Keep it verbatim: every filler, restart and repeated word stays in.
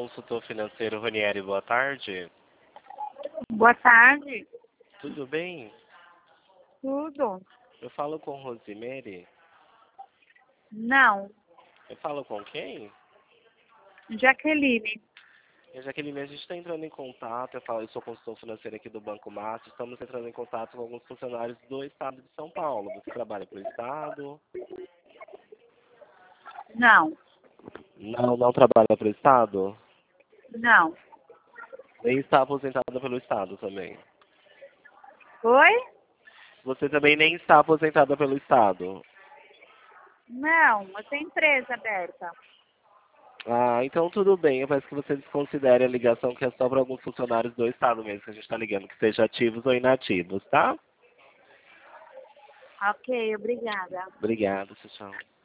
consultor financeiro Ronieri, boa tarde. Boa tarde. Tudo bem? Tudo? Eu falo com Rosemary? Não. Eu falo com quem? Jaqueline. E, Jaqueline, a gente está entrando em contato, eu, falo, eu sou consultor financeiro aqui do Banco Master, estamos entrando em contato com alguns funcionários do Estado de São Paulo. Você trabalha para o Estado? Não. Não, não trabalha para o Estado? Não. Nem está aposentada pelo Estado também? Oi? Você também nem está aposentada pelo Estado? Não, eu tenho empresa aberta. Ah, então tudo bem. Eu peço que você desconsidere a ligação, que é só para alguns funcionários do Estado mesmo que a gente está ligando, que sejam ativos ou inativos, tá? Ok, obrigada. Obrigado, tchau, tchau.